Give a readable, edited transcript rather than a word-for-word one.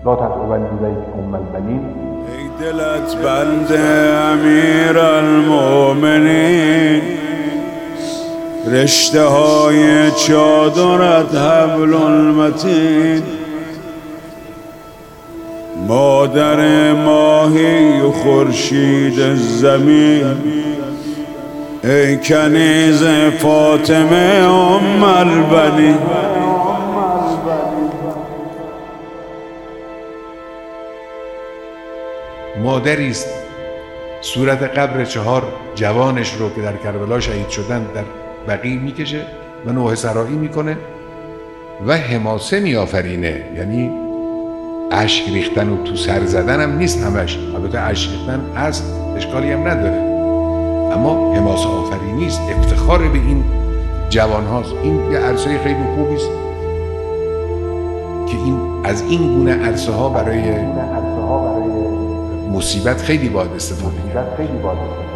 لا تدعون إليك أم البنين. ای دلت بند امیر المؤمنین، رشته های چادرت حبل المتین، مادر ماهی و خورشید زمین، ای کنیز فاطمه ام البنین. مادری است صورت قبر 4 جوانش رو که در کربلا شهید شدن در بقیع میکشه و نوحه سرایی میکنه و حماسه میآفرینه، یعنی اشک ریختن و تو سر زدن هم نیست همش، البته اشک ریختن هست، اشکالی هم نداره، اما حماسه آفرینی است، افتخار به این جوان هاست. این یه عرصه خیلی خوبی است که این از این گونه عرصه ها برای مصیبت خیلی باید استفاده کرد.